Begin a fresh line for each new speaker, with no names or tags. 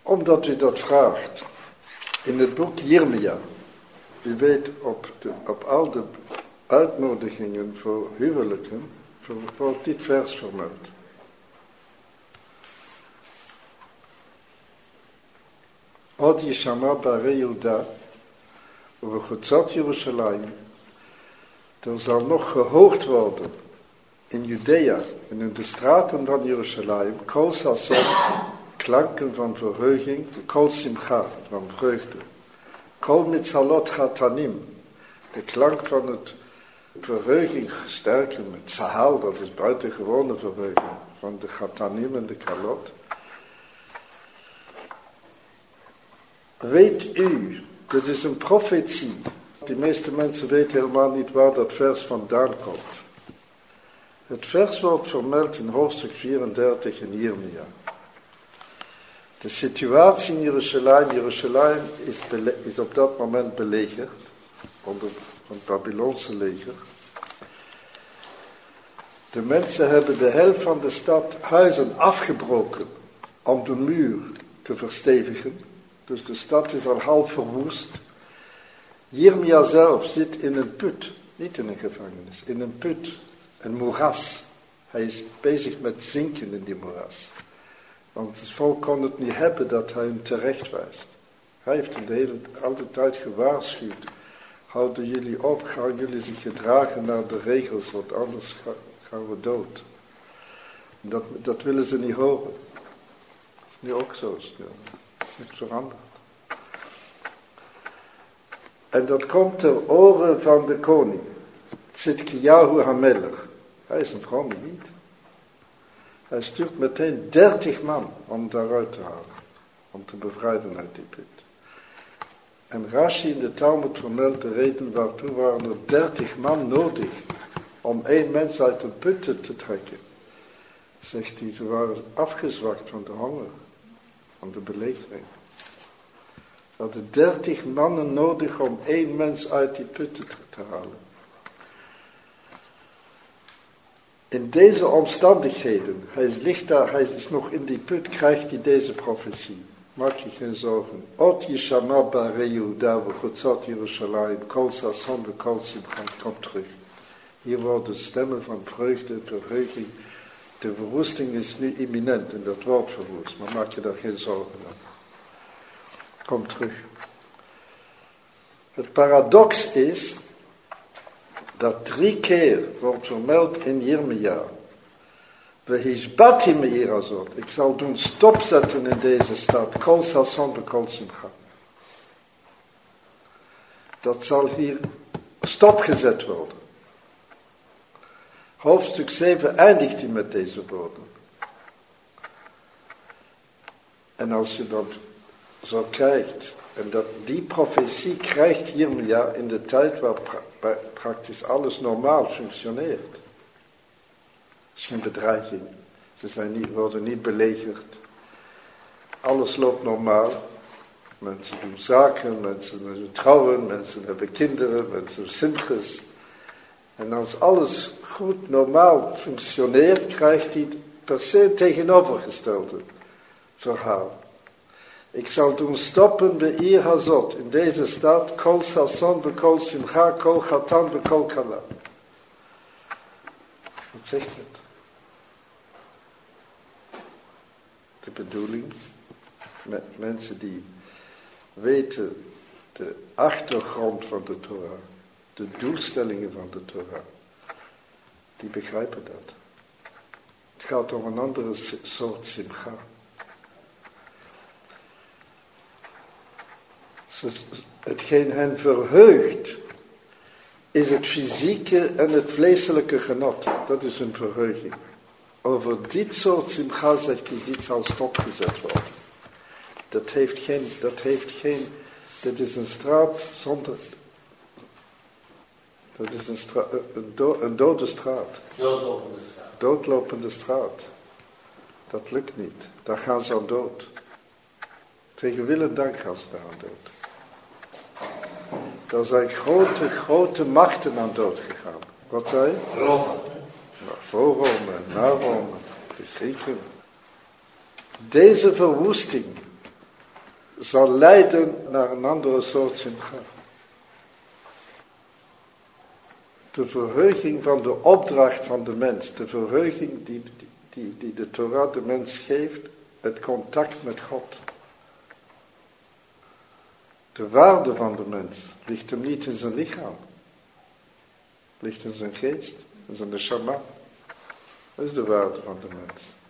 Omdat u dat vraagt, in het boek Jeremia, u weet op al de uitnodigingen voor huwelijken, wordt dit vers vermeld. Od Yeshama Bare Yehuda, over Chutzat Jeruzalem, er zal nog gehoord worden in Judea en in de straten van Jeruzalem, Kol Sasson, klanken van verheuging, Kol Simcha, van vreugde, Kol Mitzalot Chatanim, de klank van het verheuging sterken met Sahal, dat is buitengewone verheuging, van de Chatanim en de Kalot. Weet u, dit is een profetie. De meeste mensen weten helemaal niet waar dat vers vandaan komt. Het vers wordt vermeld in hoofdstuk 34 in Jeremia. De situatie in Jeruzalem. Jeruzalem is op dat moment belegerd onder het Babylonse leger. De mensen hebben de helft van de stad huizen afgebroken om de muur te verstevigen. Dus de stad is al half verwoest. Jeremia zelf zit in een put, niet in een gevangenis, in een put, een moeras. Hij is bezig met zinken in die moeras. Want het volk kon het niet hebben dat hij hem terecht wijst. Hij heeft hem de hele tijd gewaarschuwd. Houden jullie op, gaan jullie zich gedragen naar de regels, want anders gaan we dood. Dat willen ze niet horen. Dat is nu ook zo. Niet veranderd. En dat komt ter oren van de koning, Tzidkiyahu HaMelech. Hij is een vrome niet. Hij stuurt meteen 30 man om daaruit te halen, om te bevrijden uit die put. En Rashi in de Talmud vermeldt de reden waartoe waren er 30 man nodig om 1 mens uit een put te trekken. Zegt hij, ze waren afgezwakt van de honger, van de belegering. Ze hadden 30 mannen nodig om 1 mens uit die put te halen. In deze omstandigheden, hij is nog in die put, krijgt hij deze profetie. Maak je geen zorgen. Ot Yeshama Bare Yehuda v'chutzot Yerushalayim, Kol Sasson v'Kol Simcha, kom terug. Hier worden stemmen van vreugde en verheuging. De verwoesting is nu imminent en dat wordt verwoest, maar maak je daar geen zorgen aan. Kom terug. Het paradox is dat 3 keer wordt vermeld in Jeremia. Vehishbati me'irazot. Ik zal doen stopzetten in deze stad. Kol Sasson v'Kol Simcha. Dat zal hier stopgezet worden. Hoofdstuk 7 eindigt hij met deze woorden. En als je dat zo kijkt, en dat die profetie krijgt Jeremia in de tijd waar praktisch alles normaal functioneert. Er is geen bedreiging, ze worden niet belegerd. Alles loopt normaal. Mensen doen zaken, mensen trouwen, mensen hebben kinderen, mensen simches. En als alles goed, normaal functioneert, krijgt hij per se het tegenovergestelde verhaal. Ik zal doen stoppen bij Ir Hazot, in deze stad, Kol Sasson, Bekol Simcha, Kol Chatan, Bekol Kala. Wat zegt het? De bedoeling, met mensen die weten de achtergrond van de Torah, de doelstellingen van de Torah, die begrijpen dat. Het gaat om een andere soort simcha. Hetgeen hen verheugt, is het fysieke en het vleeselijke genot. Dat is een verheuging. Over dit soort simcha zegt hij, dit zal stopgezet worden. Dit is een straat zonder... Dat is een dode straat. Doodlopende straat. Dat lukt niet. Daar gaan ze aan dood. Tegen wil en dank gaan ze daar aan dood. Daar zijn grote machten aan dood gegaan. Wat zei je?
Rome.
Voor Rome, na Rome, de Grieken. Deze verwoesting zal leiden naar een andere soort simcha. De verheuging van de opdracht van de mens, de verheuging die de Torah de mens geeft, het contact met God. De waarde van de mens ligt hem niet in zijn lichaam, ligt in zijn geest, in zijn neshama. Dat is de waarde van de mens.